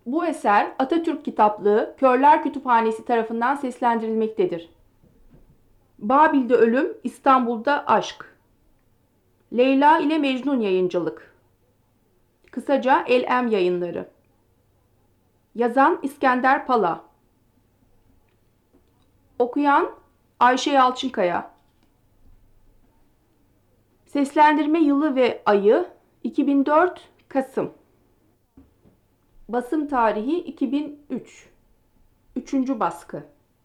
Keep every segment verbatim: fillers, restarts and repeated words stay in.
Bu eser Atatürk Kitaplığı Körler Kütüphanesi tarafından seslendirilmektedir. Babil'de Ölüm, İstanbul'da Aşk. Leyla ile Mecnun Yayıncılık. Kısaca El-Em Yayınları. Yazan İskender Pala. Okuyan Ayşe Yalçınkaya. Seslendirme yılı ve ayı iki bin dört Kasım. Basım tarihi iki bin üç. Üçüncü baskı.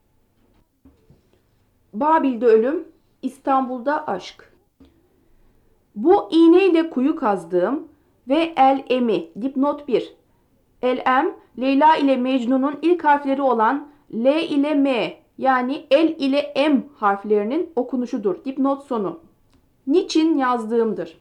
Babil'de Ölüm, İstanbul'da Aşk. Bu iğneyle kuyu kazdığım ve El-Em'i dipnot bir. El-Em, Leyla ile Mecnun'un ilk harfleri olan L ile M yani El ile M harflerinin okunuşudur. Dipnot sonu. Niçin yazdığımdır.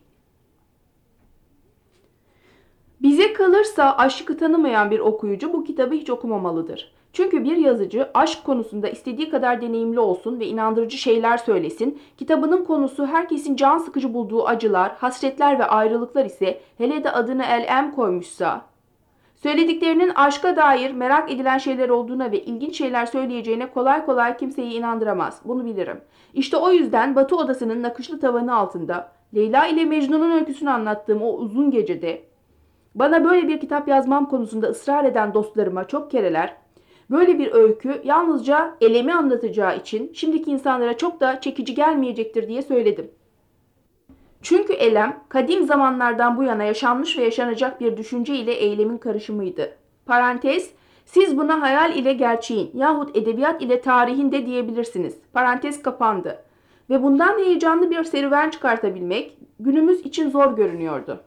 Bize kalırsa aşkı tanımayan bir okuyucu bu kitabı hiç okumamalıdır. Çünkü bir yazıcı aşk konusunda istediği kadar deneyimli olsun ve inandırıcı şeyler söylesin, kitabının konusu herkesin can sıkıcı bulduğu acılar, hasretler ve ayrılıklar ise hele de adını El-Em koymuşsa, söylediklerinin aşka dair merak edilen şeyler olduğuna ve ilginç şeyler söyleyeceğine kolay kolay kimseyi inandıramaz. Bunu bilirim. İşte o yüzden Batı odasının nakışlı tavanı altında Leyla ile Mecnun'un öyküsünü anlattığım o uzun gecede bana böyle bir kitap yazmam konusunda ısrar eden dostlarıma çok kereler, böyle bir öykü yalnızca elemi anlatacağı için şimdiki insanlara çok da çekici gelmeyecektir diye söyledim. Çünkü elem, kadim zamanlardan bu yana yaşanmış ve yaşanacak bir düşünce ile eylemin karışımıydı. Parantez, siz buna hayal ile gerçeğin yahut edebiyat ile tarihin de diyebilirsiniz. Parantez kapandı. Ve bundan heyecanlı bir serüven çıkartabilmek günümüz için zor görünüyordu.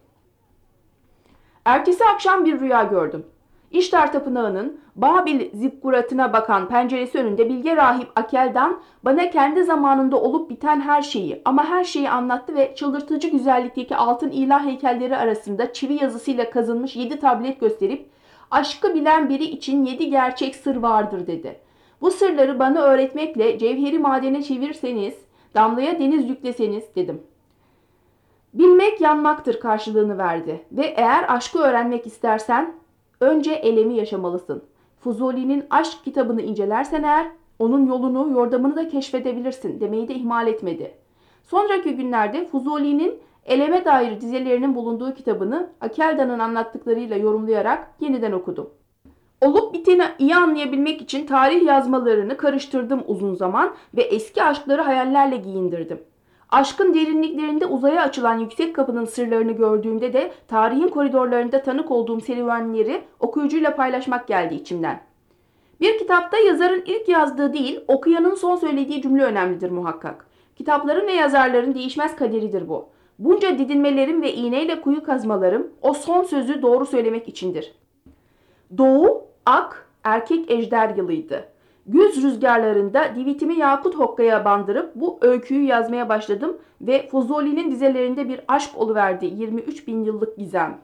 Ertesi akşam bir rüya gördüm. İştar Tapınağı'nın Babil zikkuratına bakan penceresi önünde bilge rahip Akel'dan bana kendi zamanında olup biten her şeyi ama her şeyi anlattı ve çıldırtıcı güzellikteki altın ilah heykelleri arasında çivi yazısıyla kazınmış yedi tablet gösterip aşkı bilen biri için yedi gerçek sır vardır dedi. Bu sırları bana öğretmekle cevheri madene çevirseniz, damlaya deniz yükleseniz dedim. Bilmek yanmaktır karşılığını verdi ve eğer aşkı öğrenmek istersen önce elemi yaşamalısın. Fuzuli'nin aşk kitabını incelersen eğer onun yolunu, yordamını da keşfedebilirsin demeyi de ihmal etmedi. Sonraki günlerde Fuzuli'nin eleme dair dizelerinin bulunduğu kitabını Akelda'nın anlattıklarıyla yorumlayarak yeniden okudum. Olup biteni iyi anlayabilmek için tarih yazmalarını karıştırdım uzun zaman ve eski aşkları hayallerle giyindirdim. Aşkın derinliklerinde uzaya açılan yüksek kapının sırlarını gördüğümde de tarihin koridorlarında tanık olduğum serüvenleri okuyucuyla paylaşmak geldi içimden. Bir kitapta yazarın ilk yazdığı değil, okuyanın son söylediği cümle önemlidir muhakkak. Kitapların ve yazarların değişmez kaderidir bu. Bunca didinmelerim ve iğneyle kuyu kazmalarım o son sözü doğru söylemek içindir. Doğu, ak, erkek ejder yılıydı. Güz rüzgarlarında divitimi yakut hokkaya bandırıp bu öyküyü yazmaya başladım ve Fuzuli'nin dizelerinde bir aşk oluverdi yirmi üç bin yıllık gizem.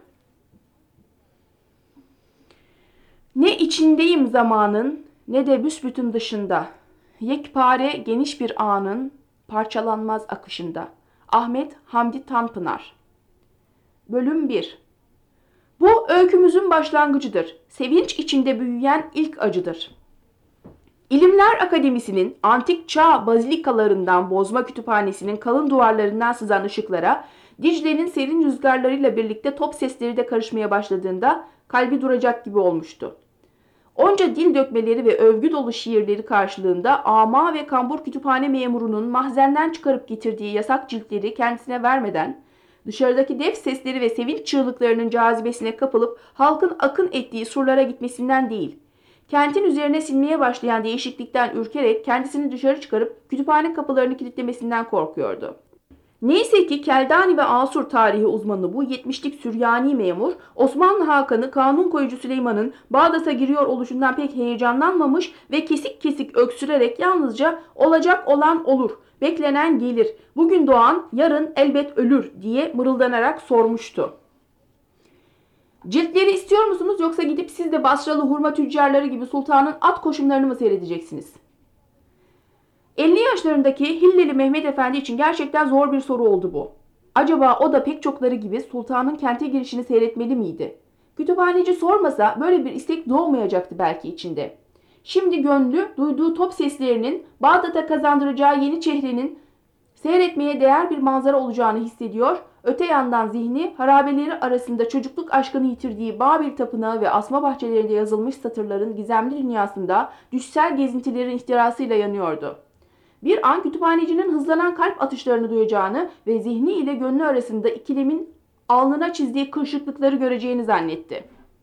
Ne içindeyim zamanın ne de büsbütün dışında. Yekpare geniş bir anın parçalanmaz akışında. Ahmet Hamdi Tanpınar. Bölüm bir. Bu öykümüzün başlangıcıdır. Sevinç içinde büyüyen ilk acıdır. İlimler Akademisi'nin antik çağ bazilikalarından bozma kütüphanesinin kalın duvarlarından sızan ışıklara, Dicle'nin serin rüzgarlarıyla birlikte top sesleri de karışmaya başladığında kalbi duracak gibi olmuştu. Onca dil dökmeleri ve övgü dolu şiirleri karşılığında ama ve kambur kütüphane memurunun mahzenden çıkarıp getirdiği yasak ciltleri kendisine vermeden, dışarıdaki def sesleri ve sevinç çığlıklarının cazibesine kapılıp halkın akın ettiği surlara gitmesinden değil, kentin üzerine sinmeye başlayan değişiklikten ürkerek kendisini dışarı çıkarıp kütüphane kapılarını kilitlemesinden korkuyordu. Neyse ki Keldani ve Asur tarihi uzmanı bu yetmişlik Süryani memur, Osmanlı Hakan'ı kanun koyucu Süleyman'ın Bağdat'a giriyor oluşundan pek heyecanlanmamış ve kesik kesik öksürerek yalnızca olacak olan olur, beklenen gelir, bugün doğan yarın elbet ölür diye mırıldanarak sormuştu. Ciltleri istiyor musunuz yoksa gidip siz de Basralı hurma tüccarları gibi sultanın at koşumlarını mı seyredeceksiniz? elli yaşlarındaki Hilleli Mehmet Efendi için gerçekten zor bir soru oldu bu. Acaba o da pek çokları gibi sultanın kente girişini seyretmeli miydi? Kütüphaneci sormasa böyle bir istek doğmayacaktı belki içinde. Şimdi gönlü duyduğu top seslerinin Bağdat'a kazandıracağı yeni çehrenin seyretmeye değer bir manzara olacağını hissediyor. Öte yandan zihni harabeleri arasında çocukluk aşkını yitirdiği Babil Tapınağı ve asma bahçelerinde yazılmış satırların gizemli dünyasında düşsel gezintilerin ihtirasıyla yanıyordu. Bir an kütüphanecinin hızlanan kalp atışlarını duyacağını ve zihni ile gönlü arasında ikilemin alnına çizdiği kırışıklıkları göreceğini zannetti.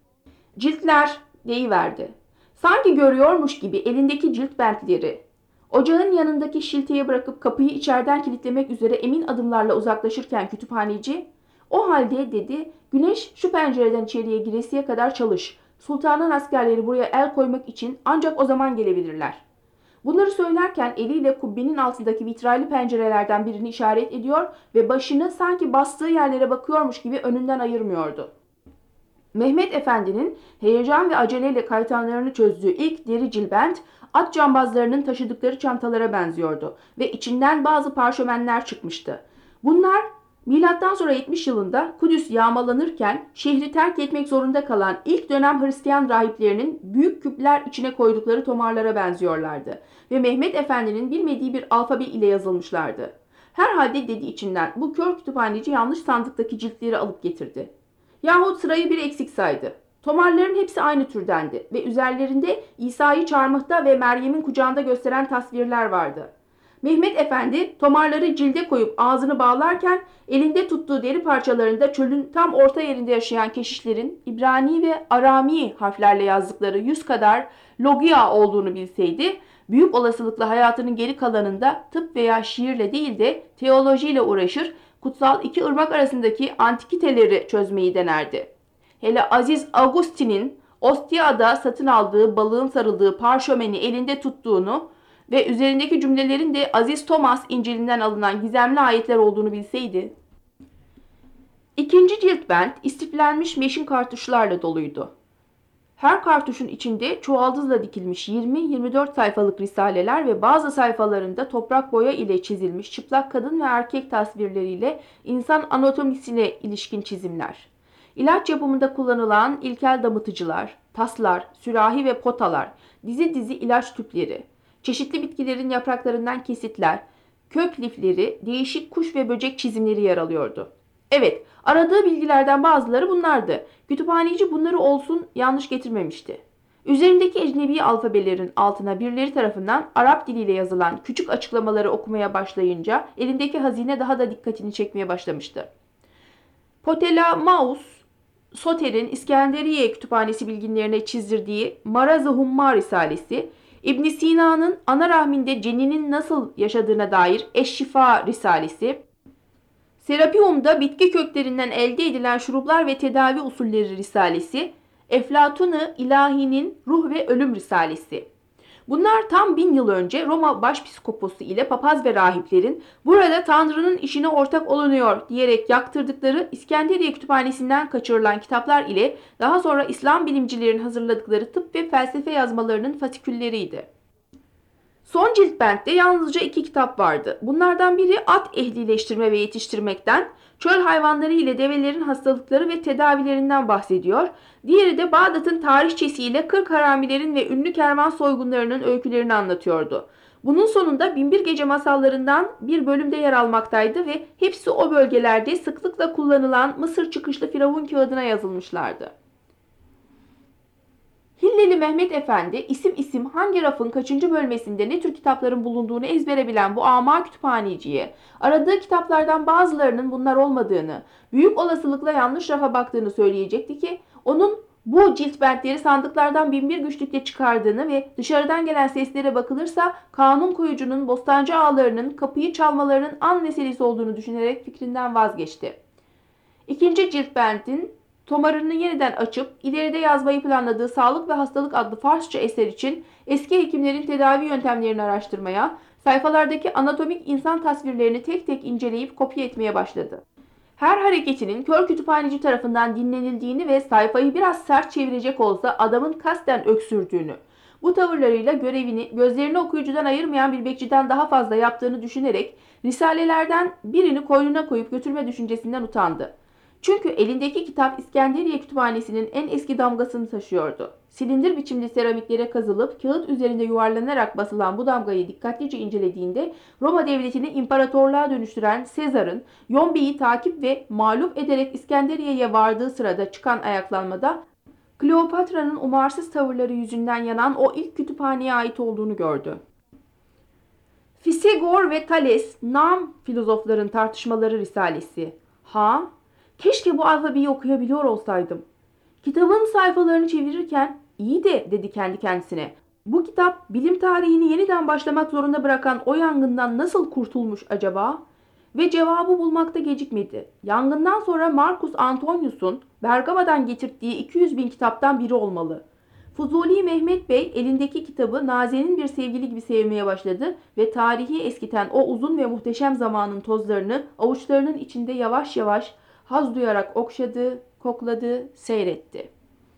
Ciltler deyiverdi. Sanki görüyormuş gibi elindeki cilt bentleri, ocağın yanındaki şilteye bırakıp kapıyı içeriden kilitlemek üzere emin adımlarla uzaklaşırken kütüphaneci, "O halde," dedi, "güneş şu pencereden içeriye giresiye kadar çalış. Sultanın askerleri buraya el koymak için ancak o zaman gelebilirler." Bunları söylerken eliyle kubbenin altındaki vitraylı pencerelerden birini işaret ediyor ve başını sanki bastığı yerlere bakıyormuş gibi önünden ayırmıyordu. Mehmet Efendi'nin heyecan ve aceleyle kaytanlarını çözdüğü ilk deri cilbent, at cambazlarının taşıdıkları çantalara benziyordu ve içinden bazı parşömenler çıkmıştı. Bunlar milattan sonra yetmiş yılında Kudüs yağmalanırken şehri terk etmek zorunda kalan ilk dönem Hristiyan rahiplerinin büyük küpler içine koydukları tomarlara benziyorlardı ve Mehmet Efendi'nin bilmediği bir alfabe ile yazılmışlardı. Herhalde, dedi içinden, bu kör kütüphaneci yanlış sandıktaki ciltleri alıp getirdi. Yahut sırayı bir eksik saydı. Tomarların hepsi aynı türdendi ve üzerlerinde İsa'yı çarmıhta ve Meryem'in kucağında gösteren tasvirler vardı. Mehmet Efendi tomarları cilde koyup ağzını bağlarken elinde tuttuğu deri parçalarında çölün tam orta yerinde yaşayan keşişlerin İbrani ve Arami harflerle yazdıkları yüz kadar logia olduğunu bilseydi, büyük olasılıkla hayatının geri kalanında tıp veya şiirle değil de teolojiyle uğraşır, kutsal iki ırmak arasındaki antikiteleri çözmeyi denerdi. Hele Aziz Augustin'in Ostia'da satın aldığı balığın sarıldığı parşömeni elinde tuttuğunu ve üzerindeki cümlelerin de Aziz Thomas İncil'inden alınan gizemli ayetler olduğunu bilseydi. İkinci cilt bent istiflenmiş meşin kartuşlarla doluydu. Her kartuşun içinde çuvaldızla dikilmiş yirmi yirmi dört sayfalık risaleler ve bazı sayfalarında toprak boya ile çizilmiş çıplak kadın ve erkek tasvirleriyle insan anatomisine ilişkin çizimler. İlaç yapımında kullanılan ilkel damıtıcılar, taslar, sürahi ve potalar, dizi dizi ilaç tüpleri, çeşitli bitkilerin yapraklarından kesitler, kök lifleri, değişik kuş ve böcek çizimleri yer alıyordu. Evet, aradığı bilgilerden bazıları bunlardı. Kütüphaneci bunları olsun yanlış getirmemişti. Üzerindeki ecnebi alfabelerin altına birileri tarafından Arap diliyle yazılan küçük açıklamaları okumaya başlayınca elindeki hazine daha da dikkatini çekmeye başlamıştı. Ptolemaios Soter'in İskenderiye Kütüphanesi bilginlerine çizdirdiği Maraz-ı Humma Risalesi, İbn Sina'nın ana rahminde ceninin nasıl yaşadığına dair Eşşifa Risalesi, Serapium'da bitki köklerinden elde edilen şuruplar ve tedavi usulleri Risalesi, Eflatun-ı İlahi'nin Ruh ve Ölüm Risalesi. Bunlar tam bin yıl önce Roma Başpiskoposu ile papaz ve rahiplerin burada Tanrı'nın işine ortak olunuyor diyerek yaktırdıkları İskenderiye Kütüphanesi'nden kaçırılan kitaplar ile daha sonra İslam bilimcilerin hazırladıkları tıp ve felsefe yazmalarının fasikülleriydi. Son cilt bentte yalnızca iki kitap vardı. Bunlardan biri at ehlileştirme ve yetiştirmekten, çöl hayvanları ile develerin hastalıkları ve tedavilerinden bahsediyor. Diğeri de Bağdat'ın tarihçesiyle kırk haramilerin ve ünlü kervan soygunlarının öykülerini anlatıyordu. Bunun sonunda Binbir Gece masallarından bir bölümde yer almaktaydı ve hepsi o bölgelerde sıklıkla kullanılan Mısır çıkışlı firavun kağıdına yazılmışlardı. Hilleli Mehmet Efendi isim isim hangi rafın kaçıncı bölmesinde ne tür kitapların bulunduğunu ezbere bilen bu ama kütüphaneciye aradığı kitaplardan bazılarının bunlar olmadığını, büyük olasılıkla yanlış rafa baktığını söyleyecekti ki onun bu cilt bentleri sandıklardan binbir güçlükle çıkardığını ve dışarıdan gelen seslere bakılırsa kanun koyucunun bostancı ağalarının kapıyı çalmalarının an meselesi olduğunu düşünerek fikrinden vazgeçti. İkinci cilt bentin tomarını yeniden açıp ileride yazmayı planladığı Sağlık ve Hastalık adlı Farsça eser için eski hekimlerin tedavi yöntemlerini araştırmaya, sayfalardaki anatomik insan tasvirlerini tek tek inceleyip kopya etmeye başladı. Her hareketinin kör kütüphaneci tarafından dinlenildiğini ve sayfayı biraz sert çevirecek olsa adamın kasten öksürdüğünü, bu tavırlarıyla görevini gözlerini okuyucudan ayırmayan bir bekçiden daha fazla yaptığını düşünerek risalelerden birini koynuna koyup götürme düşüncesinden utandı. Çünkü elindeki kitap İskenderiye Kütüphanesi'nin en eski damgasını taşıyordu. Silindir biçimli seramiklere kazılıp kağıt üzerinde yuvarlanarak basılan bu damgayı dikkatlice incelediğinde Roma devletini imparatorluğa dönüştüren Sezar'ın Yombe'yi takip ve mağlup ederek İskenderiye'ye vardığı sırada çıkan ayaklanmada Kleopatra'nın umarsız tavırları yüzünden yanan o ilk kütüphaneye ait olduğunu gördü. Fisegor ve Thales, Nam filozofların tartışmaları risalesi. Ha, keşke bu alfabeyi okuyabiliyor olsaydım. Kitabın sayfalarını çevirirken iyi de dedi kendi kendisine. Bu kitap bilim tarihini yeniden başlamak zorunda bırakan o yangından nasıl kurtulmuş acaba? Ve cevabı bulmakta gecikmedi. Yangından sonra Marcus Antonius'un Bergama'dan getirdiği iki yüz bin kitaptan biri olmalı. Fuzuli Mehmet Bey elindeki kitabı nazenin bir sevgili gibi sevmeye başladı ve tarihi eskiten o uzun ve muhteşem zamanın tozlarını avuçlarının içinde yavaş yavaş haz duyarak okşadı, kokladı, seyretti.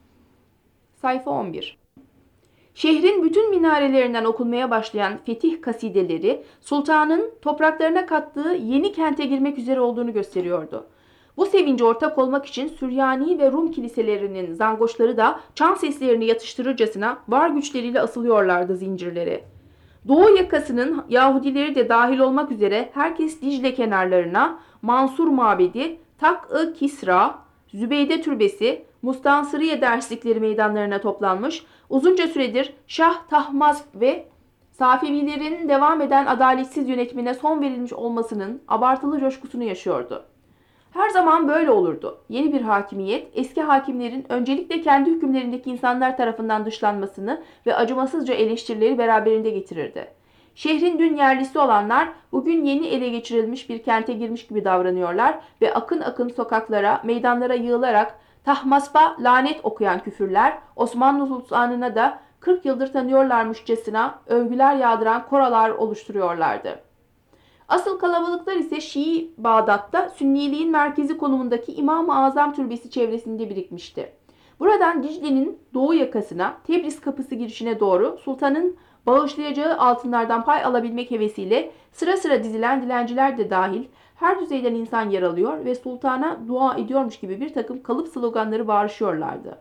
Sayfa on bir. Şehrin bütün minarelerinden okunmaya başlayan fetih kasideleri, sultanın topraklarına kattığı yeni kente girmek üzere olduğunu gösteriyordu. Bu sevince ortak olmak için Süryani ve Rum kiliselerinin zangoşları da çan seslerini yatıştırırcasına var güçleriyle asılıyorlardı zincirlere. Doğu yakasının Yahudileri de dahil olmak üzere herkes Dicle kenarlarına Mansur Mabedi, Tak-ı Kisra, Zübeyde Türbesi, Mustansıriye derslikleri meydanlarına toplanmış, uzunca süredir Şah Tahmasp ve Safevilerin devam eden adaletsiz yönetimine son verilmiş olmasının abartılı coşkusunu yaşıyordu. Her zaman böyle olurdu. Yeni bir hakimiyet, eski hakimlerin öncelikle kendi hükümlerindeki insanlar tarafından dışlanmasını ve acımasızca eleştirileri beraberinde getirirdi. Şehrin dün yerlisi olanlar bugün yeni ele geçirilmiş bir kente girmiş gibi davranıyorlar ve akın akın sokaklara, meydanlara yığılarak Tahmasp'a lanet okuyan küfürler, Osmanlı sultanına da kırk yıldır tanıyorlarmışçasına övgüler yağdıran koralar oluşturuyorlardı. Asıl kalabalıklar ise Şii Bağdat'ta Sünniliğin merkezi konumundaki İmam-ı Azam Türbesi çevresinde birikmişti. Buradan Dicle'nin doğu yakasına, Tebriz kapısı girişine doğru sultanın bağışlayacağı altınlardan pay alabilmek hevesiyle sıra sıra dizilen dilenciler de dahil her düzeyden insan yer alıyor ve sultana dua ediyormuş gibi bir takım kalıp sloganları bağırışıyorlardı.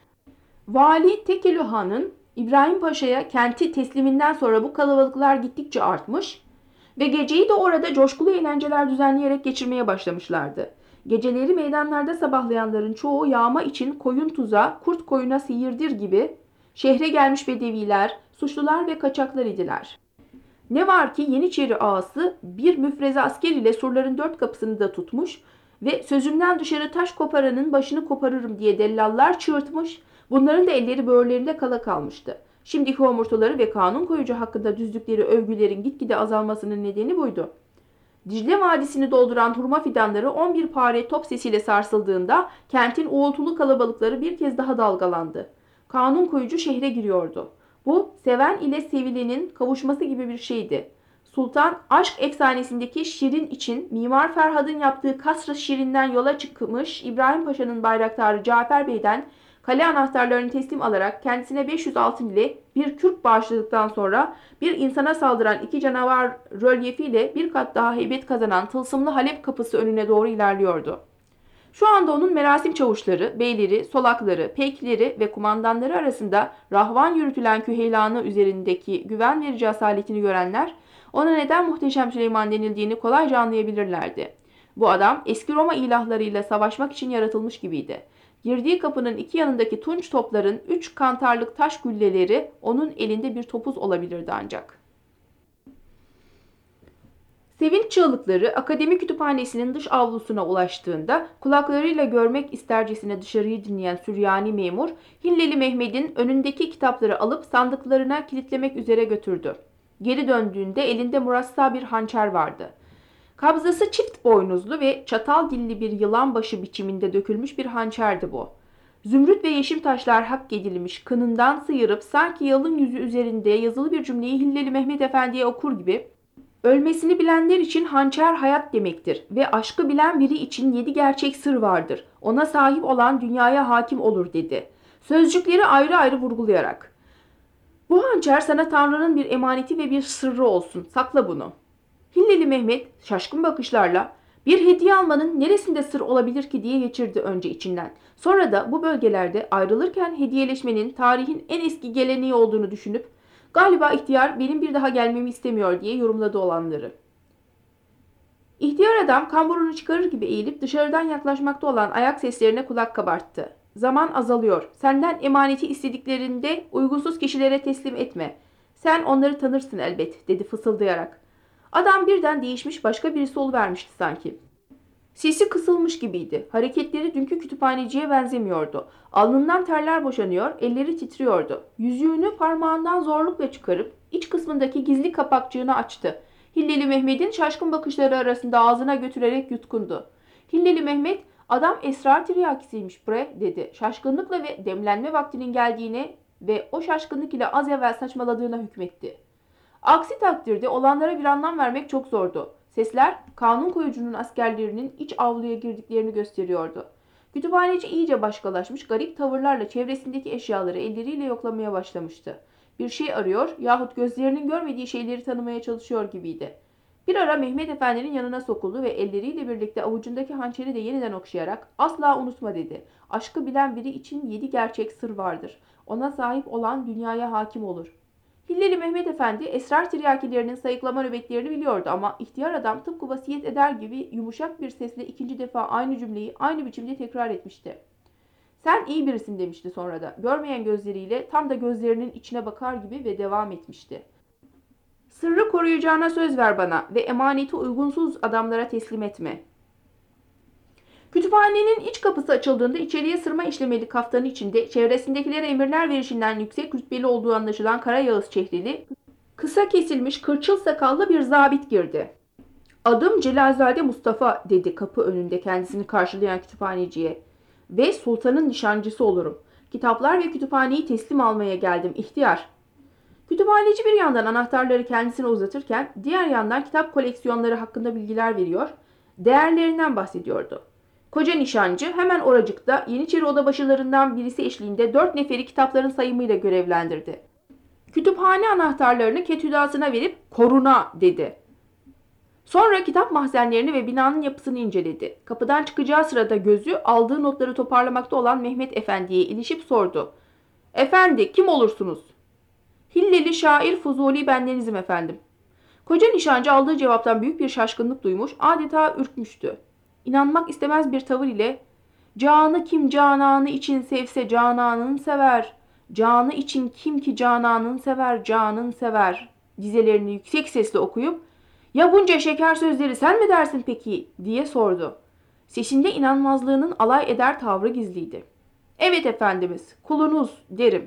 Vali Tekelü Han'ın İbrahim Paşa'ya kenti tesliminden sonra bu kalabalıklar gittikçe artmış ve geceyi de orada coşkulu eğlenceler düzenleyerek geçirmeye başlamışlardı. Geceleri meydanlarda sabahlayanların çoğu yağma için koyun tuza, kurt koyuna seyirdir gibi şehre gelmiş bedeviler, suçlular ve kaçaklar idiler. Ne var ki Yeniçeri ağası bir müfreze asker ile surların dört kapısını da tutmuş ve sözümden dışarı taş koparanın başını koparırım diye dellallar çığırtmış, bunların da elleri böğürlerinde kala kalmıştı. Şimdiki homurtuları ve kanun koyucu hakkında düzdükleri övgülerin gitgide azalmasının nedeni buydu. Dicle Vadisi'ni dolduran hurma fidanları on bir pare top sesiyle sarsıldığında kentin uğultulu kalabalıkları bir kez daha dalgalandı. Kanun koyucu şehre giriyordu. Bu seven ile sevilenin kavuşması gibi bir şeydi. Sultan aşk efsanesindeki Şirin için Mimar Ferhad'ın yaptığı Kasr-ı Şirin'den yola çıkmış İbrahim Paşa'nın bayraktarı Cafer Bey'den kale anahtarlarını teslim alarak kendisine beş yüz altın ile bir kürk bağışladıktan sonra bir insana saldıran iki canavar rölyefiyle bir kat daha heybet kazanan tılsımlı Halep kapısı önüne doğru ilerliyordu. Şu anda onun merasim çavuşları, beyleri, solakları, pekleri ve kumandanları arasında rahvan yürütülen küheylanı üzerindeki güven verici asaletini görenler ona neden Muhteşem Süleyman denildiğini kolayca anlayabilirlerdi. Bu adam eski Roma ilahlarıyla savaşmak için yaratılmış gibiydi. Girdiği kapının iki yanındaki tunç topların üç kantarlık taş gülleleri onun elinde bir topuz olabilirdi ancak. Sevinç çığlıkları akademi kütüphanesinin dış avlusuna ulaştığında kulaklarıyla görmek istercesine dışarıyı dinleyen Süryani memur, Hilleli Mehmet'in önündeki kitapları alıp sandıklarına kilitlemek üzere götürdü. Geri döndüğünde elinde murassa bir hançer vardı. Kabzası çift boynuzlu ve çatal dilli bir yılan başı biçiminde dökülmüş bir hançerdi bu. Zümrüt ve yeşim taşlar hak edilmiş, kınından sıyırıp sanki yalın yüzü üzerinde yazılı bir cümleyi Hilleli Mehmet Efendi'ye okur gibi, ölmesini bilenler için hançer hayat demektir ve aşkı bilen biri için yedi gerçek sır vardır. Ona sahip olan dünyaya hakim olur dedi. Sözcükleri ayrı ayrı vurgulayarak. Bu hançer sana Tanrı'nın bir emaneti ve bir sırrı olsun. Sakla bunu. Hilleli Mehmet şaşkın bakışlarla Bir hediye almanın neresinde sır olabilir ki diye geçirdi önce içinden. Sonra da bu bölgelerde ayrılırken hediyeleşmenin tarihin en eski geleneği olduğunu düşünüp galiba ihtiyar benim bir daha gelmemi istemiyor diye yorumladı olanları. İhtiyar adam kamburunu çıkarır gibi eğilip dışarıdan yaklaşmakta olan ayak seslerine kulak kabarttı. Zaman azalıyor. Senden emaneti istediklerinde uygunsuz kişilere teslim etme. Sen onları tanırsın elbet, dedi fısıldayarak. Adam birden değişmiş, başka birisi oluvermişti sanki. Sesi kısılmış gibiydi. Hareketleri dünkü kütüphaneciye benzemiyordu. Alnından terler boşanıyor, elleri titriyordu. Yüzüğünü parmağından zorlukla çıkarıp iç kısmındaki gizli kapakçığını açtı. Hilleli Mehmet'in şaşkın bakışları arasında ağzına götürerek yutkundu. Hilleli Mehmet, adam esrar tiryakisiymiş bre, dedi. Şaşkınlıkla ve demlenme vaktinin geldiğine ve o şaşkınlık ile az evvel saçmaladığına hükmetti. Aksi takdirde olanlara bir anlam vermek çok zordu. Sesler kanun koyucunun askerlerinin iç avluya girdiklerini gösteriyordu. Kütüphaneci iyice başkalaşmış, garip tavırlarla çevresindeki eşyaları elleriyle yoklamaya başlamıştı. Bir şey arıyor yahut gözlerinin görmediği şeyleri tanımaya çalışıyor gibiydi. Bir ara Mehmet Efendi'nin yanına sokuldu ve elleriyle birlikte avucundaki hançeri de yeniden okşayarak asla unutma dedi. Aşkı bilen biri için yedi gerçek sır vardır. Ona sahip olan dünyaya hakim olur. Hilleli Mehmet Efendi esrar tiryakilerinin sayıklama nöbetlerini biliyordu ama ihtiyar adam tıpkı vasiyet eder gibi yumuşak bir sesle ikinci defa aynı cümleyi aynı biçimde tekrar etmişti. Sen iyi birisin demişti sonra da. Görmeyen gözleriyle tam da gözlerinin içine bakar gibi ve devam etmişti. Sırrı koruyacağına söz ver bana ve emaneti uygunsuz adamlara teslim etme. Kütüphanenin iç kapısı açıldığında içeriye sırma işlemeli kaftanı içinde çevresindekilere emirler verişinden yüksek rütbeli olduğu anlaşılan Kara Yağız çehrili, kısa kesilmiş kırçıl sakallı bir zabit girdi. Adım Celalzade Mustafa, dedi kapı önünde kendisini karşılayan kütüphaneciye. Ve sultanın nişancısı olurum. Kitaplar ve kütüphaneyi teslim almaya geldim ihtiyar. Kütüphaneci bir yandan anahtarları kendisine uzatırken diğer yandan kitap koleksiyonları hakkında bilgiler veriyor, değerlerinden bahsediyordu. Koca nişancı hemen oracıkta Yeniçeri odabaşılarından birisi eşliğinde dört neferi kitapların sayımıyla görevlendirdi. Kütüphane anahtarlarını ketüdasına verip koruna, dedi. Sonra kitap mahzenlerini ve binanın yapısını inceledi. Kapıdan çıkacağı sırada gözü aldığı notları toparlamakta olan Mehmet Efendi'ye ilişip sordu. Efendi, kim olursunuz? Hilleli şair Fuzuli bendenizim efendim. Koca nişancı aldığı cevaptan büyük bir şaşkınlık duymuş, adeta ürkmüştü. İnanmak istemez bir tavır ile canı kim cananı için sevse cananını sever, canı için kim ki cananını sever canın sever dizelerini yüksek sesle okuyup ya bunca şeker sözleri sen mi dersin peki diye sordu. Sesinde inanmazlığının alay eder tavrı gizliydi. Evet efendimiz, kulunuz derim.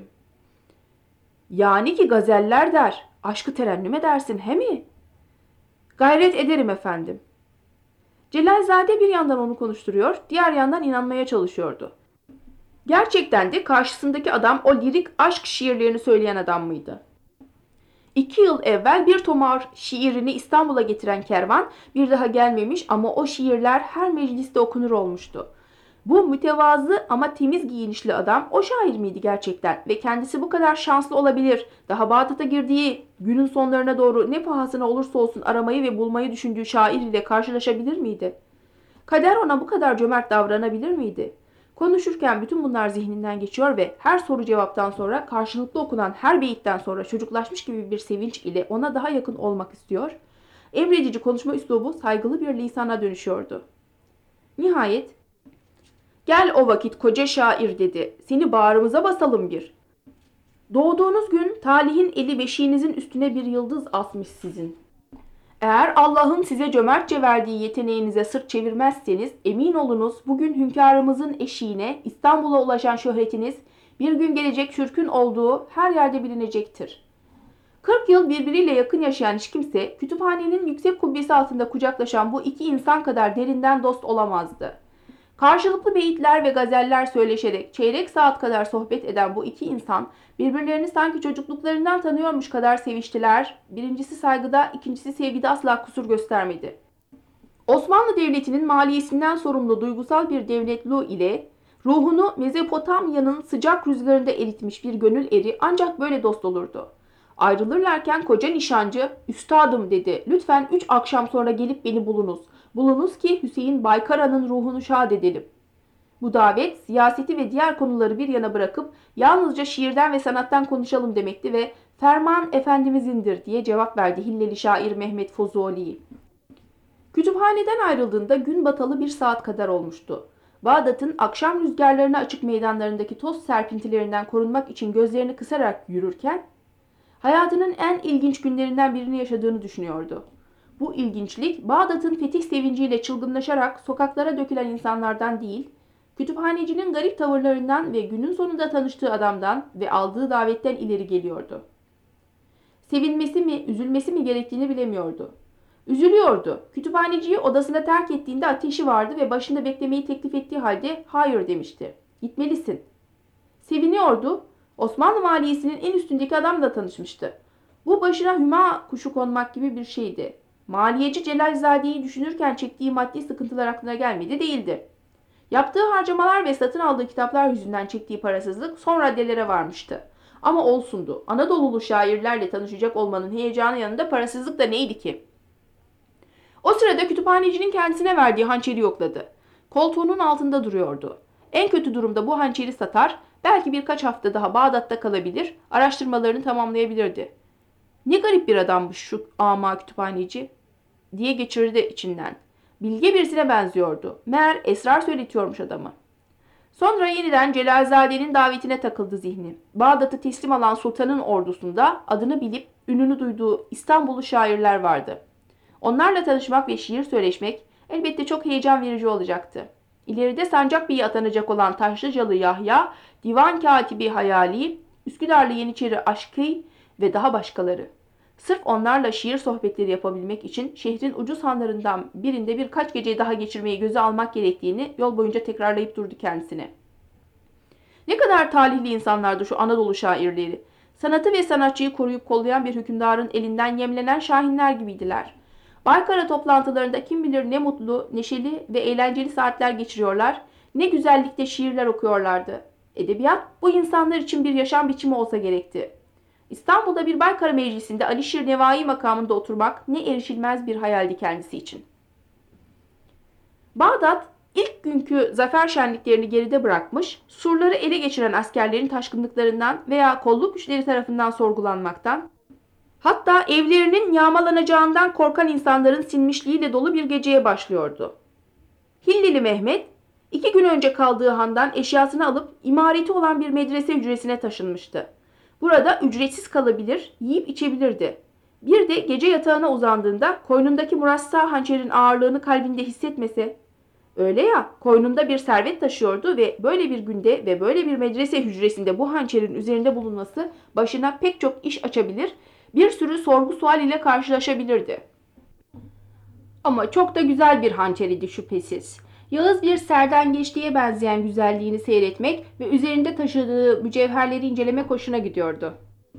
Yani ki gazeller der, aşkı terennüm edersin he mi? Gayret ederim efendim. Celalzade bir yandan onu konuşturuyor, diğer yandan inanmaya çalışıyordu. Gerçekten de karşısındaki adam o lirik aşk şiirlerini söyleyen adam mıydı? İki yıl evvel bir tomar şiirini İstanbul'a getiren kervan bir daha gelmemiş ama o şiirler her mecliste okunur olmuştu. Bu mütevazı ama temiz giyinişli adam o şair miydi gerçekten ve kendisi bu kadar şanslı olabilir, daha Bağdat'a girdiği günün sonlarına doğru ne pahasına olursa olsun aramayı ve bulmayı düşündüğü şair ile karşılaşabilir miydi? Kader ona bu kadar cömert davranabilir miydi? Konuşurken bütün bunlar zihninden geçiyor ve her soru cevaptan sonra karşılıklı okunan her beyitten sonra çocuklaşmış gibi bir sevinç ile ona daha yakın olmak istiyor. Emredici konuşma üslubu saygılı bir lisana dönüşüyordu. Nihayet gel o vakit koca şair dedi. Seni bağrımıza basalım bir. Doğduğunuz gün talihin eli beşiğinizin üstüne bir yıldız asmış sizin. Eğer Allah'ın size cömertçe verdiği yeteneğinize sırt çevirmezseniz emin olunuz bugün hünkârımızın eşiğine İstanbul'a ulaşan şöhretiniz bir gün gelecek Türk'ün olduğu her yerde bilinecektir. kırk yıl birbiriyle yakın yaşayan hiç kimse kütüphanenin yüksek kubbesi altında kucaklaşan bu iki insan kadar derinden dost olamazdı. Karşılıklı beyitler ve gazeller söyleşerek çeyrek saat kadar sohbet eden bu iki insan birbirlerini sanki çocukluklarından tanıyormuş kadar seviştiler. Birincisi saygıda, ikincisi sevgide asla kusur göstermedi. Osmanlı Devleti'nin maliyesinden sorumlu duygusal bir devletlu ile ruhunu Mezopotamya'nın sıcak rüzgarında eritmiş bir gönül eri ancak böyle dost olurdu. Ayrılırlarken koca nişancı, üstadım dedi, lütfen üç akşam sonra gelip beni bulunuz. Bulunuz ki Hüseyin Baykara'nın ruhunu şad edelim. Bu davet siyaseti ve diğer konuları bir yana bırakıp yalnızca şiirden ve sanattan konuşalım demekti ve ferman efendimizindir diye cevap verdi Hilleli şair Mehmet Fuzuli. Kütüphaneden ayrıldığında gün batalı bir saat kadar olmuştu. Bağdat'ın akşam rüzgarlarına açık meydanlarındaki toz serpintilerinden korunmak için gözlerini kısarak yürürken hayatının en ilginç günlerinden birini yaşadığını düşünüyordu. Bu ilginçlik Bağdat'ın fetih sevinciyle çılgınlaşarak sokaklara dökülen insanlardan değil, kütüphanecinin garip tavırlarından ve günün sonunda tanıştığı adamdan ve aldığı davetten ileri geliyordu. Sevinmesi mi, üzülmesi mi gerektiğini bilemiyordu. Üzülüyordu. Kütüphaneciyi odasına terk ettiğinde ateşi vardı ve başında beklemeyi teklif ettiği halde hayır demişti. Gitmelisin. Seviniyordu. Osmanlı maliyesinin en üstündeki adamla tanışmıştı. Bu başına hüma kuşu konmak gibi bir şeydi. Maliyeci Celalzade'yi düşünürken çektiği maddi sıkıntılar aklına gelmedi değildi. Yaptığı harcamalar ve satın aldığı kitaplar yüzünden çektiği parasızlık son raddelere varmıştı. Ama olsundu. Anadolulu şairlerle tanışacak olmanın heyecanı yanında parasızlık da neydi ki? O sırada kütüphanecinin kendisine verdiği hançeri yokladı. Koltuğunun altında duruyordu. En kötü durumda bu hançeri satar, belki birkaç hafta daha Bağdat'ta kalabilir, araştırmalarını tamamlayabilirdi. Ne garip bir adammış şu ama kütüphaneci diye geçirdi içinden. Bilge birisine benziyordu. Meğer esrar söyletiyormuş adamı. Sonra yeniden Celalzade'nin davetine takıldı zihni. Bağdat'ı teslim alan sultanın ordusunda adını bilip ününü duyduğu İstanbullu şairler vardı. Onlarla tanışmak ve şiir söyleşmek elbette çok heyecan verici olacaktı. İleride Sancakbey'e atanacak olan Taşlıcalı Yahya, Divan Katibi Hayali, Üsküdarlı Yeniçeri Aşkı ve daha başkaları. Sırf onlarla şiir sohbetleri yapabilmek için şehrin ucuz hanlarından birinde birkaç gece daha geçirmeyi göze almak gerektiğini yol boyunca tekrarlayıp durdu kendisine. Ne kadar talihli insanlardı şu Anadolu şairleri. Sanatı ve sanatçıyı koruyup kollayan bir hükümdarın elinden yemlenen şahinler gibiydiler. Baykara toplantılarında kim bilir ne mutlu, neşeli ve eğlenceli saatler geçiriyorlar, ne güzellikte şiirler okuyorlardı. Edebiyat bu insanlar için bir yaşam biçimi olsa gerekti. İstanbul'da bir Baykara meclisinde Alişir Nevai makamında oturmak ne erişilmez bir hayaldi kendisi için. Bağdat ilk günkü zafer şenliklerini geride bırakmış, surları ele geçiren askerlerin taşkınlıklarından veya kolluk güçleri tarafından sorgulanmaktan, hatta evlerinin yağmalanacağından korkan insanların sinmişliğiyle dolu bir geceye başlıyordu. Hilleli Mehmet, iki gün önce kaldığı handan eşyasını alıp imareti olan bir medrese hücresine taşınmıştı. Burada ücretsiz kalabilir, yiyip içebilirdi. Bir de gece yatağına uzandığında koynundaki murassa hançerin ağırlığını kalbinde hissetmese, öyle ya, koynunda bir servet taşıyordu ve böyle bir günde ve böyle bir medrese hücresinde bu hançerin üzerinde bulunması başına pek çok iş açabilir, bir sürü sorgu sual ile karşılaşabilirdi. Ama çok da güzel bir hançer idi şüphesiz. Yağız bir serden geçtiğe benzeyen güzelliğini seyretmek ve üzerinde taşıdığı mücevherleri incelemek hoşuna gidiyordu.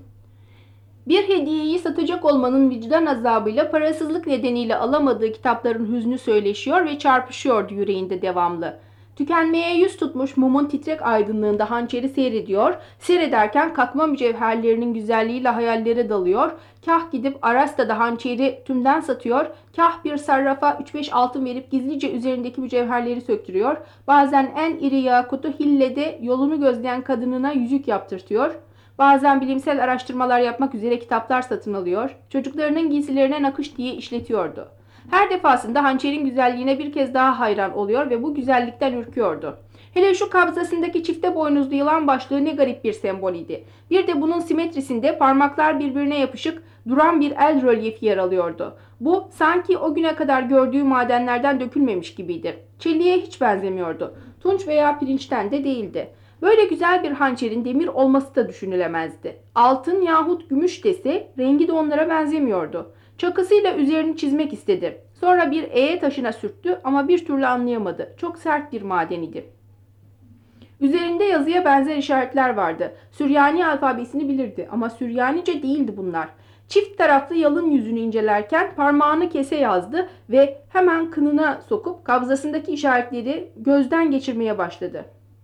Bir hediyeyi satacak olmanın vicdan azabıyla parasızlık nedeniyle alamadığı kitapların hüznü söyleşiyor ve çarpışıyordu yüreğinde devamlı. Tükenmeye yüz tutmuş mumun titrek aydınlığında hançeri seyrediyor, seyrederken katma mücevherlerinin güzelliğiyle hayallere dalıyor, kah gidip Arasta'da hançeri tümden satıyor, kah bir sarrafa üç beş altın verip gizlice üzerindeki mücevherleri söktürüyor, bazen en iri yakutu Hille'de yolunu gözleyen kadınına yüzük yaptırtıyor, bazen bilimsel araştırmalar yapmak üzere kitaplar satın alıyor, çocuklarının giysilerine nakış diye işletiyordu. Her defasında hançerin güzelliğine bir kez daha hayran oluyor ve bu güzellikten ürküyordu. Hele şu kabzasındaki çifte boynuzlu yılan başlığı ne garip bir sembol idi. Bir de bunun simetrisinde parmaklar birbirine yapışık duran bir el rölyefi yer alıyordu. Bu sanki o güne kadar gördüğü madenlerden dökülmemiş gibiydi. Çeliğe hiç benzemiyordu. Tunç veya pirinçten de değildi. Böyle güzel bir hançerin demir olması da düşünülemezdi. Altın yahut gümüş dese rengi de onlara benzemiyordu. Çakısıyla üzerini çizmek istedi. Sonra bir eğe taşına sürttü ama bir türlü anlayamadı. Çok sert bir maden idi. Üzerinde yazıya benzer işaretler vardı. Süryani alfabesini bilirdi ama Süryanice değildi bunlar. Çift taraflı yalın yüzünü incelerken parmağını kese yazdı ve hemen kınına sokup kabzasındaki işaretleri gözden geçirmeye başladı.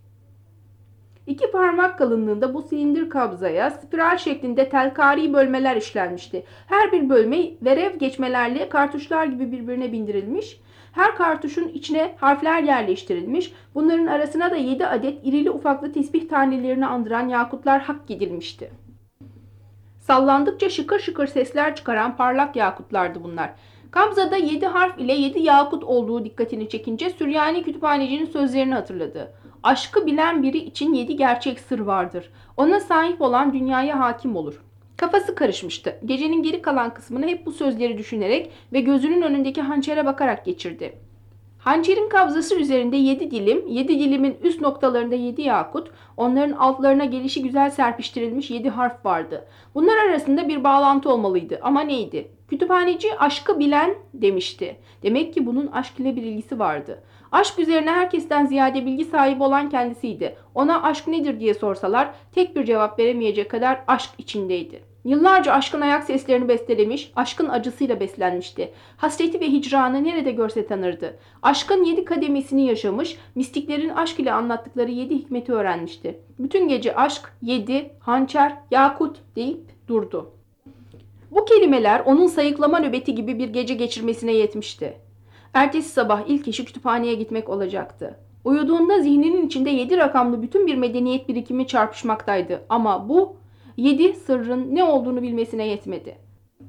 İki parmak kalınlığında bu silindir kabzaya spiral şeklinde telkari bölmeler işlenmişti. Her bir bölme verev geçmelerle kartuşlar gibi birbirine bindirilmiş. Her kartuşun içine harfler yerleştirilmiş, bunların arasına da yedi adet irili ufaklı tesbih tanelerini andıran yakutlar hak edilmişti. Sallandıkça şıkır şıkır sesler çıkaran parlak yakutlardı bunlar. Kabzada yedi harf ile yedi yakut olduğu dikkatini çekince Süryani kütüphanecinin sözlerini hatırladı. Aşkı bilen biri için yedi gerçek sır vardır. Ona sahip olan dünyaya hakim olur. Kafası karışmıştı. Gecenin geri kalan kısmını hep bu sözleri düşünerek ve gözünün önündeki hançere bakarak geçirdi. Hançerin kabzası üzerinde yedi dilim, yedi dilimin üst noktalarında yedi yakut, onların altlarına gelişi güzel serpiştirilmiş yedi harf vardı. Bunlar arasında bir bağlantı olmalıydı ama neydi? Kütüphaneci aşkı bilen demişti. Demek ki bunun aşk ile bir ilgisi vardı. Aşk üzerine herkesten ziyade bilgi sahibi olan kendisiydi. Ona aşk nedir diye sorsalar tek bir cevap veremeyecek kadar aşk içindeydi. Yıllarca aşkın ayak seslerini bestelemiş, aşkın acısıyla beslenmişti. Hasreti ve hicranı nerede görse tanırdı. Aşkın yedi kademesini yaşamış, mistiklerin aşk ile anlattıkları yedi hikmeti öğrenmişti. Bütün gece aşk, yedi, hançer, yakut deyip durdu. Bu kelimeler onun sayıklama nöbeti gibi bir gece geçirmesine yetmişti. Ertesi sabah ilk işi kütüphaneye gitmek olacaktı. Uyuduğunda zihninin içinde yedi rakamlı bütün bir medeniyet birikimi çarpışmaktaydı. Ama bu yedi sırrın ne olduğunu bilmesine yetmedi.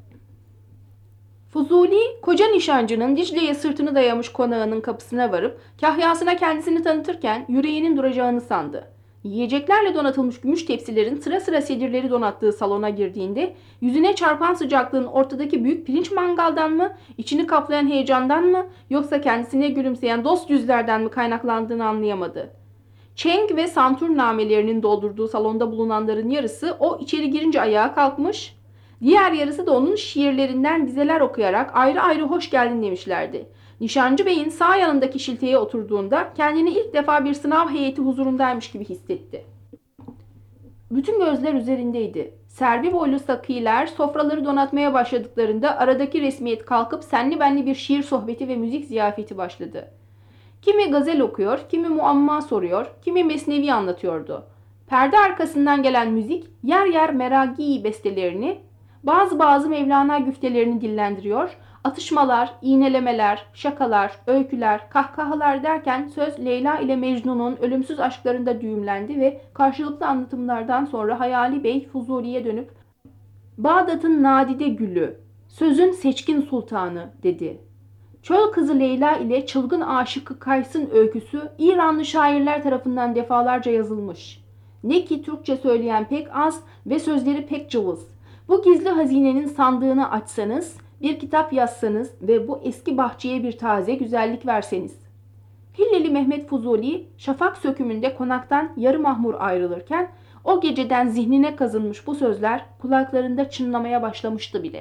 Fuzuli, koca nişancının Dicle'ye sırtını dayamış konağının kapısına varıp kahyasına kendisini tanıtırken yüreğinin duracağını sandı. Yiyeceklerle donatılmış gümüş tepsilerin sıra sıra sedirleri donattığı salona girdiğinde yüzüne çarpan sıcaklığın ortadaki büyük pirinç mangaldan mı, içini kaplayan heyecandan mı, yoksa kendisine gülümseyen dost yüzlerden mi kaynaklandığını anlayamadı. Çeng ve santur namelerinin doldurduğu salonda bulunanların yarısı o içeri girince ayağa kalkmış, diğer yarısı da onun şiirlerinden dizeler okuyarak ayrı ayrı hoş geldin demişlerdi. Nişancı Bey'in sağ yanındaki şilteye oturduğunda kendini ilk defa bir sınav heyeti huzurundaymış gibi hissetti. Bütün gözler üzerindeydi. Serbi boylu sakiler sofraları donatmaya başladıklarında aradaki resmiyet kalkıp senli benli bir şiir sohbeti ve müzik ziyafeti başladı. Kimi gazel okuyor, kimi muamma soruyor, kimi mesnevi anlatıyordu. Perde arkasından gelen müzik yer yer meragi bestelerini, bazı bazı Mevlana güftelerini dillendiriyor, atışmalar, iğnelemeler, şakalar, öyküler, kahkahalar derken söz Leyla ile Mecnun'un ölümsüz aşklarında düğümlendi ve karşılıklı anlatımlardan sonra Hayali Bey Fuzuli'ye dönüp "Bağdat'ın nadide gülü, sözün seçkin sultanı" dedi. Çöl kızı Leyla ile çılgın aşıkı Kays'ın öyküsü İranlı şairler tarafından defalarca yazılmış. Ne ki Türkçe söyleyen pek az ve sözleri pek cılız. Bu gizli hazinenin sandığını açsanız, bir kitap yazsanız ve bu eski bahçeye bir taze güzellik verseniz. Hilleli Mehmet Fuzuli şafak sökümünde konaktan yarı mahmur ayrılırken o geceden zihnine kazınmış bu sözler kulaklarında çınlamaya başlamıştı bile.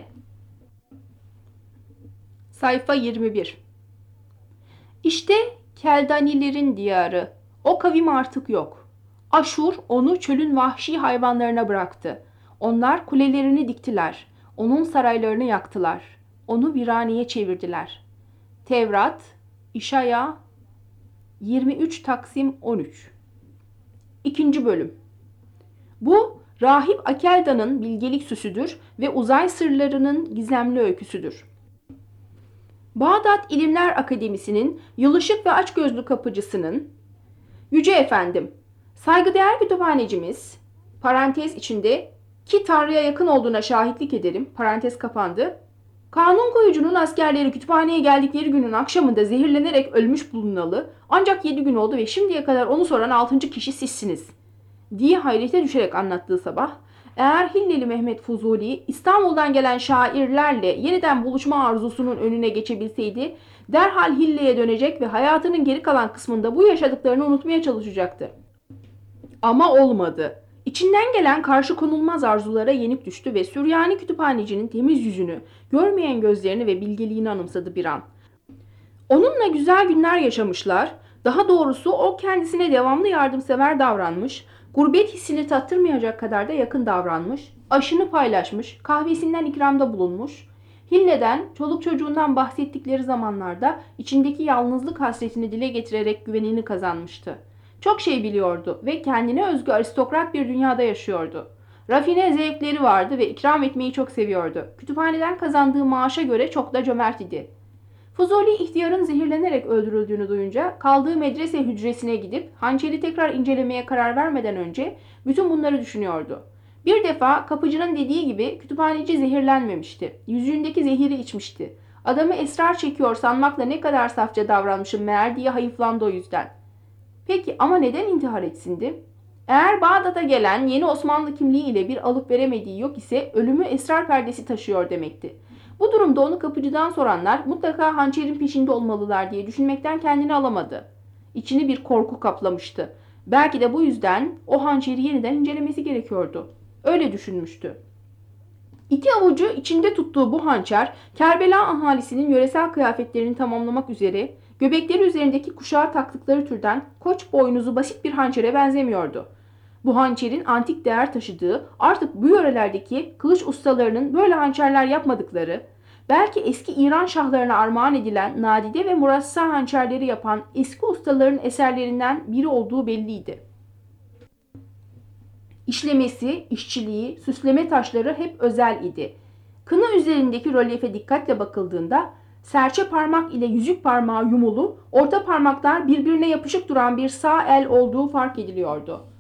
Sayfa yirmi bir. İşte Keldanilerin diyarı. O kavim artık yok. Aşur onu çölün vahşi hayvanlarına bıraktı. Onlar kulelerini diktiler. Onun saraylarını yaktılar. Onu viraneye çevirdiler. Tevrat, İşaya, yirmi üç Taksim on üç. İkinci bölüm. Bu, Rahip Akelda'nın bilgelik süsüdür ve uzay sırlarının gizemli öyküsüdür. Bağdat İlimler Akademisi'nin yılışık ve açgözlü kapıcısının, Yüce Efendim, saygıdeğer kütüphanecimiz, parantez içinde ki Tanrı'ya yakın olduğuna şahitlik ederim, parantez kapandı, kanun koyucunun askerleri kütüphaneye geldikleri günün akşamında zehirlenerek ölmüş bulunalı, ancak yedi gün oldu ve şimdiye kadar onu soran altıncı kişi sizsiniz, diye hayrete düşerek anlattığı sabah, eğer Hilleli Mehmet Fuzuli İstanbul'dan gelen şairlerle yeniden buluşma arzusunun önüne geçebilseydi, derhal Hille'ye dönecek ve hayatının geri kalan kısmında bu yaşadıklarını unutmaya çalışacaktı. Ama olmadı. İçinden gelen karşı konulmaz arzulara yenik düştü ve Süryani kütüphanecinin temiz yüzünü, görmeyen gözlerini ve bilgeliğini anımsadı bir an. Onunla güzel günler yaşamışlar, daha doğrusu o kendisine devamlı yardımsever davranmış, gurbet hissini tattırmayacak kadar da yakın davranmış, aşını paylaşmış, kahvesinden ikramda bulunmuş, Hille'den, çoluk çocuğundan bahsettikleri zamanlarda içindeki yalnızlık hasretini dile getirerek güvenini kazanmıştı. Çok şey biliyordu ve kendine özgü aristokrat bir dünyada yaşıyordu. Rafine zevkleri vardı ve ikram etmeyi çok seviyordu. Kütüphaneden kazandığı maaşa göre çok da cömert idi. Fuzuli ihtiyarın zehirlenerek öldürüldüğünü duyunca kaldığı medrese hücresine gidip hançeri tekrar incelemeye karar vermeden önce bütün bunları düşünüyordu. Bir defa kapıcının dediği gibi kütüphaneci zehirlenmemişti. Yüzüğündeki zehiri içmişti. Adamı esrar çekiyor sanmakla ne kadar safça davranmışım meğer diye hayıflandı o yüzden. Peki ama neden intihar etsindi? Eğer Bağdat'a gelen yeni Osmanlı kimliği ile bir alıp veremediği yok ise ölümü esrar perdesi taşıyor demekti. Bu durumda onu kapıcıdan soranlar mutlaka hançerin peşinde olmalılar diye düşünmekten kendini alamadı. İçini bir korku kaplamıştı. Belki de bu yüzden o hançeri yeniden incelemesi gerekiyordu. Öyle düşünmüştü. İki avucu içinde tuttuğu bu hançer, Kerbela ahalisinin yöresel kıyafetlerini tamamlamak üzere göbekleri üzerindeki kuşağa taktıkları türden koç boynuzu basit bir hançere benzemiyordu. Bu hançerin antik değer taşıdığı, artık bu yörelerdeki kılıç ustalarının böyle hançerler yapmadıkları, belki eski İran şahlarına armağan edilen nadide ve murassa hançerleri yapan eski ustaların eserlerinden biri olduğu belliydi. İşlemesi, işçiliği, süsleme taşları hep özel idi. Kına üzerindeki rolyefe dikkatle bakıldığında serçe parmak ile yüzük parmağı yumulu, orta parmaklar birbirine yapışık duran bir sağ el olduğu fark ediliyordu.